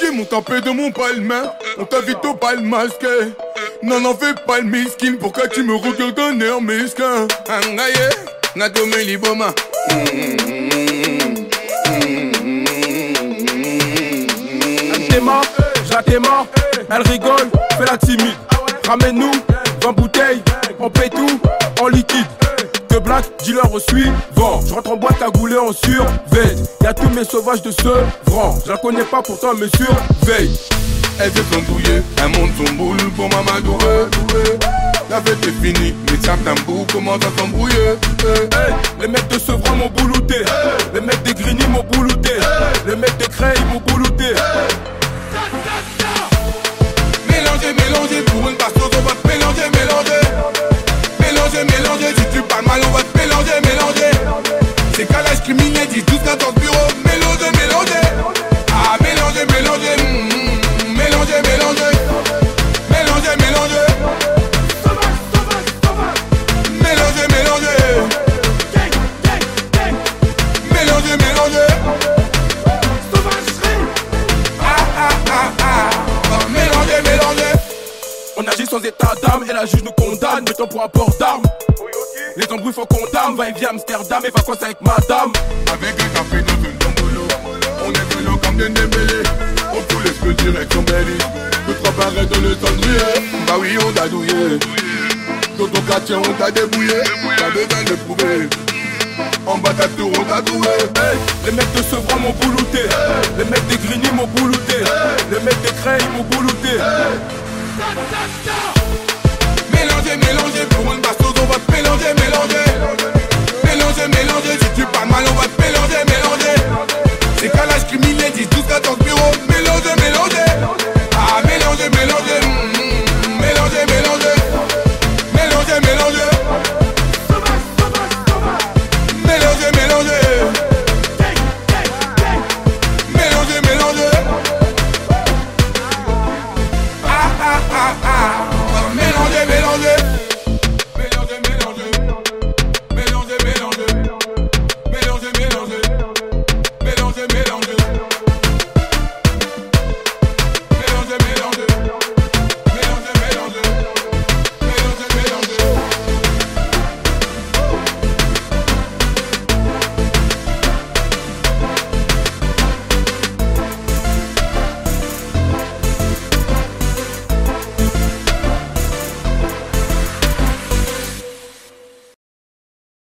Ils m'ont tapé de mon palmain, on t'invite au bal masqué. Non, n'en fais pas le miskin, pourquoi tu me regardes d'un air mesquin? Angaye, Nadome Liboma. Elle démarre, je la démarre, elle rigole, fais la timide. Ramène-nous 20 bouteilles, on paie tout en liquide. Que black, dealer au suivant. Je rentre en boîte cagoulé en surveille. Y'a tous mes sauvages de ce franc. Je la connais pas pourtant elle me surveille. Elle veut s'embrouiller, elle monte son boule pour m'amadourer. La fête est finie, mais ça tambour commence à s'embrouiller. Hey, les mecs de Sevran m'ont boulouté. Les mecs des Grigny m'ont boulouté. Les mecs de Creil m'ont boulouté. Mélanger, mélanger, pour une passeuse on va te mélanger, mélanger. Mélanger, mélanger, si tu parles mal on va te mélanger, mélanger. C'est calage criminel, 10, 12, 14 bureaux. Mélanger, mélanger. Ah, mélanger, mélanger. Mélanger, mélanger. Mélanger, mélanger. Mélanger, mélanger. Mélanger, mélanger. Mélanger, mélanger. On agit sans état d'âme et la juge nous condamne. Mettons pour un port d'armes. Les embrouilles faut qu'on dame. Va et viens Amsterdam et vacances avec madame. Avec un café dans une tombolo, on est vélo comme des Dembélé. On fout les cheveux direction Belly. Le trois barrets dans le cendrier. Bah oui on t'a douillé. Dans ton quartier on t'a débouillé. T'as besoin de prouver. En bas ta tour on t'a doué. Hey, les mecs de Sevran m'ont boulouté. Les mecs des Grigny m'ont boulouté. Les mecs des Creil m'ont boulouté. Mélanger, mélanger, pour une bastos on va te mélanger, mélanger. Mélanger, mélanger, si tu parles mal on va te mélanger.